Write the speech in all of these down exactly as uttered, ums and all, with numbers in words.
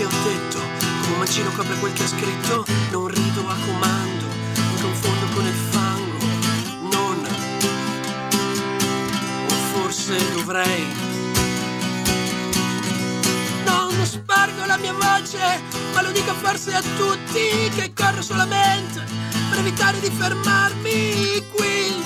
che ho detto, come un mancino copre quel che ha scritto. Non rido a comando, mi confondo con il fango. Non, o forse dovrei. Non spargo la mia voce, ma lo dico forse a tutti, che corro solamente per evitare di fermarmi qui,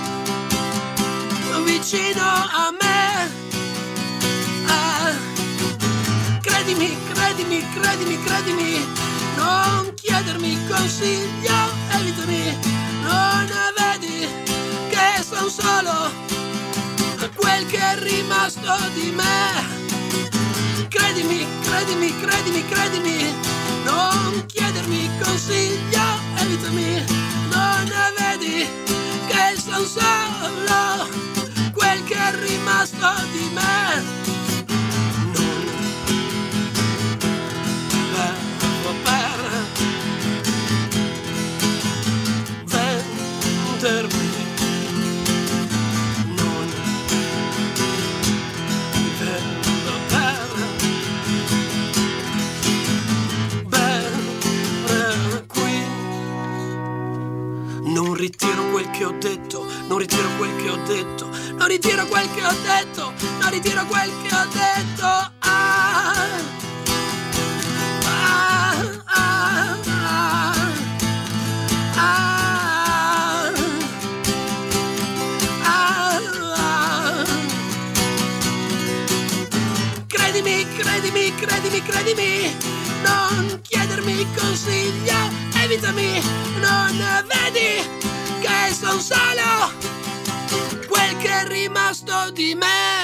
vicino a me. Ah, credimi, credimi, credimi, credimi, non chiedermi consiglio, evitami, non vedi che son solo quel che è rimasto di me. Credimi, credimi, credimi, credimi, non chiedermi consiglio, evitami, non vedi che son solo quel che è rimasto di me. Non vengo per vendermi, non vengo per bere qui. Non ritiro quel che ho detto, non ritiro quel che ho detto, non ritiro quel che ho detto, non ritiro quel che ho detto. Ah, ah, ah, ah, ah, ah, ah. Credimi, credimi, credimi, credimi, non chiedermi consiglio, evitami, non vedi che son solo quel che è rimasto di me.